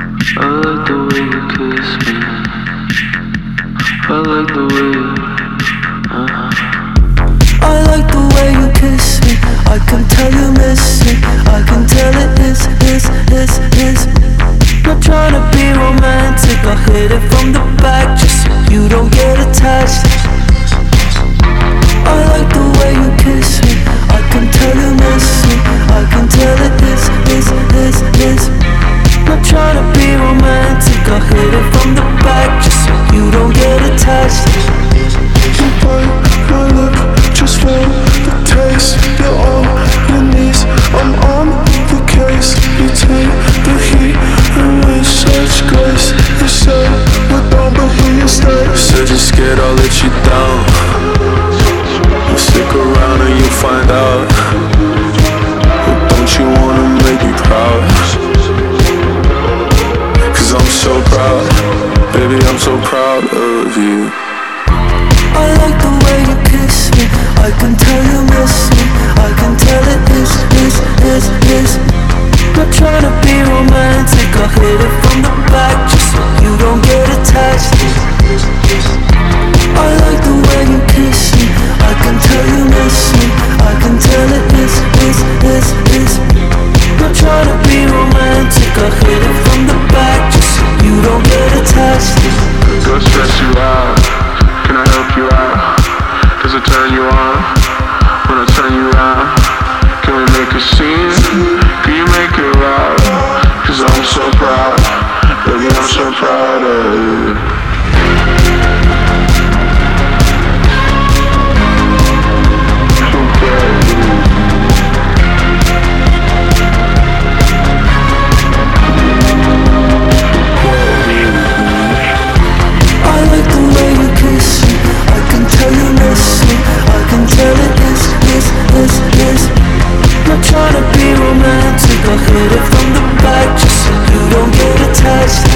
I like the way you kiss me. I like the way you, I like the way you kiss me. I can tell you miss it. I can tell it is. Not trying to be romantic, I hit it from the back just so you don't get attached. I like the way you kiss me. I can tell you miss it. I can tell it is. Not trying to be romantic, I hit it from the back just so you don't get attached. You bite my lip just for the taste. You're on your knees, I'm on the case. You take the heat and with such grace. You say we're done but here you stay. said you're scared I'll let you down. You stick around and you'll find out. But don't you wanna make me proud? Cause I'm so proud, baby, I'm so proud of you. I like the way you kiss me. I can tell you miss me. I can tell it is. Not trying to be romantic, I hit it from the back just so you don't get attached. I like the way you kiss me. I can tell you miss me. I can tell it is. Not trying to be romantic, I hit it from the back just so you don't get attached. Do I stress you out? Can I help you out? Does it turn you on when I turn you around? Can we make a scene? Can you make it loud? Cause I'm so proud, baby, I'm so proud of you. I like the way you kiss me. I can tell you miss me. I can tell it is. Not trying to be romantic, I hit it from the back just so you don't get attached.